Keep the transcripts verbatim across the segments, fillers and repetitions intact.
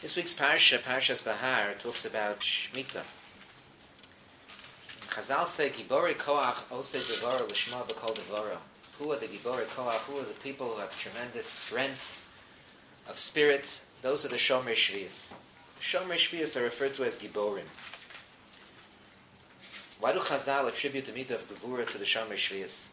This week's parsha, Parshas Bahar, talks about Shemitah. Chazal say, Gibori Koach Ose Devara Lishma B'Kol Devara. Who are the Gibori Koach? Who are the people who have tremendous strength of spirit? Those are the Shomer Shvius. Shomer Shvius are referred to as Giborim. Why do Chazal attribute the midah of Gevura to the Shomer Shvius?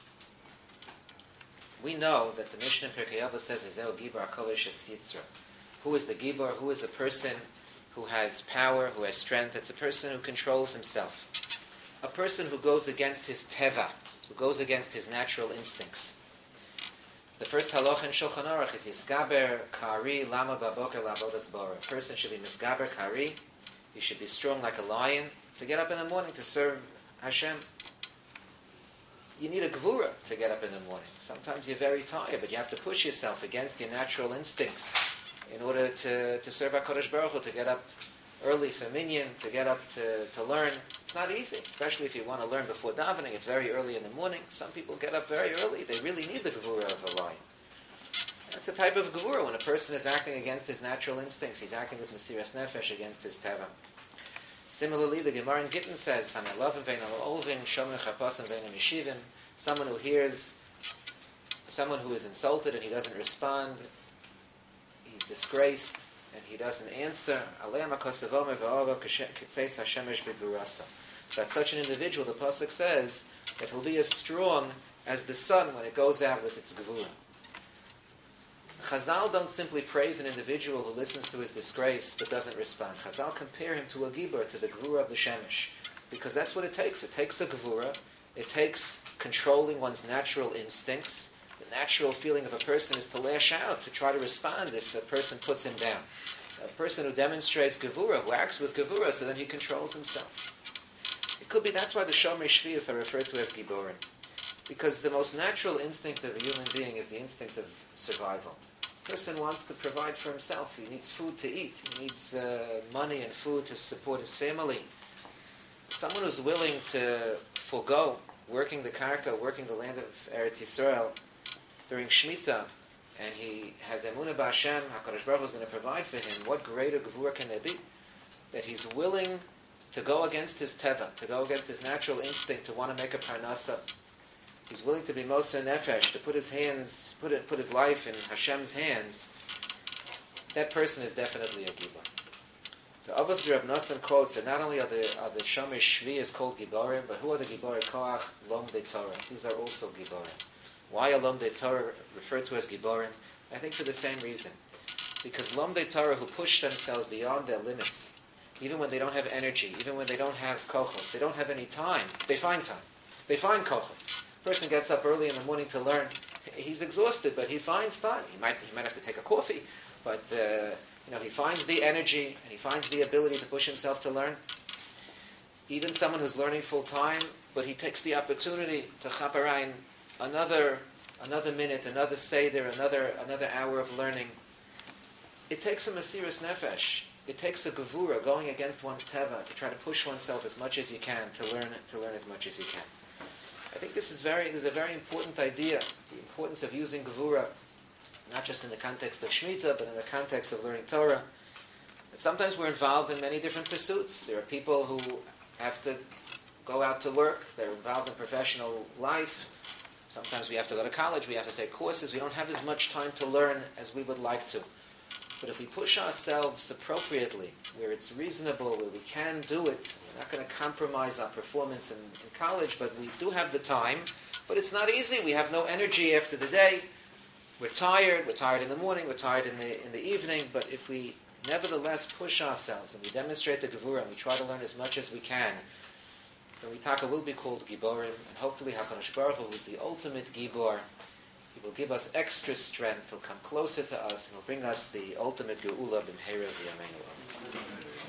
We know that the Mishnah in Pirkei Avos says, Ezeu Gibor HaKodesh HaSitzra. Who is the Gibor? Who is a person who has power, who has strength? It's a person who controls himself. A person who goes against his teva, who goes against his natural instincts. The first halacha in Shulchan Aruch is Yisgaber Kari Lama Baboker Lavodas Bora. A person should be Yisgaber Kari. He should be strong like a lion to get up in the morning to serve Hashem. You need a gevura to get up in the morning. Sometimes you're very tired, but you have to push yourself against your natural instincts in order to, to serve HaKadosh Baruch Hu, to get up early for minyan, to get up to, to learn. It's not easy, especially if you want to learn before davening. It's very early in the morning. Some people get up very early. They really need the gevura of a lion. That's a type of gevura when a person is acting against his natural instincts. He's acting with Mesiras Nefesh against his teva. Similarly, the Gemara in Gittin says, someone who hears someone who is insulted and he doesn't respond, he's disgraced, and he doesn't answer. That such an individual, the Pasuk says, that he'll be as strong as the sun when it goes out with its gevura. Chazal don't simply praise an individual who listens to his disgrace but doesn't respond. Chazal compare him to a gibor, to the gevura of the shemesh, because that's what it takes. It takes a gevura. It takes controlling one's natural instincts. The natural feeling of a person is to lash out, to try to respond if a person puts him down. A person who demonstrates gevura, who acts with gevura, so then he controls himself. It could be that's why the Shomer Shvius are referred to as giborim, because the most natural instinct of a human being is the instinct of survival. A person wants to provide for himself. He needs food to eat. He needs uh, money and food to support his family. Someone who's willing to forego working the karka, working the land of Eretz Yisrael during Shemitah, and he has emunah b'Hashem, HaKadosh Baruch Hu is going to provide for him, what greater gevura can there be? That he's willing to go against his teva, to go against his natural instinct, to want to make a parnasa. He's willing to be Moser Nefesh, to put his hands, put it, put his life in Hashem's hands. That person is definitely a gibor. The Avos Reb Nosson quotes that not only are the are the Shomer Shvius called giborim, but who are the Gibori Koach? Lomdei Torah. These are also giborim. Why are Lomdei Torah referred to as giborim? I think for the same reason. Because Lomdei Torah who push themselves beyond their limits, even when they don't have energy, even when they don't have kochos, they don't have any time, they find time. They find kochos. Person gets up early in the morning to learn. He's exhausted, but he finds time. He might he might have to take a coffee, but uh, you know he finds the energy and he finds the ability to push himself to learn. Even someone who's learning full time, but he takes the opportunity to chaparain another another minute, another seder, another another hour of learning. It takes a Mesiras Nefesh. It takes a gevura, going against one's teva, to try to push oneself as much as you can, to learn to learn as much as you can. I think this is very this is a very important idea, the importance of using gevura, not just in the context of Shemitah, but in the context of learning Torah. And sometimes we're involved in many different pursuits. There are people who have to go out to work. They're involved in professional life. Sometimes we have to go to college. We have to take courses. We don't have as much time to learn as we would like to. But if we push ourselves appropriately, where it's reasonable, where we can do it, we're not going to compromise our performance in, in college, but we do have the time. But it's not easy. We have no energy after the day. We're tired. We're tired in the morning. We're tired in the in the evening. But if we nevertheless push ourselves and we demonstrate the gevura and we try to learn as much as we can, then we taka will be called giborim, and hopefully HaKadosh Baruch Hu, who is the ultimate gibor, he will give us extra strength. He'll come closer to us and he'll bring us the ultimate geula b'mheira v'yameinu.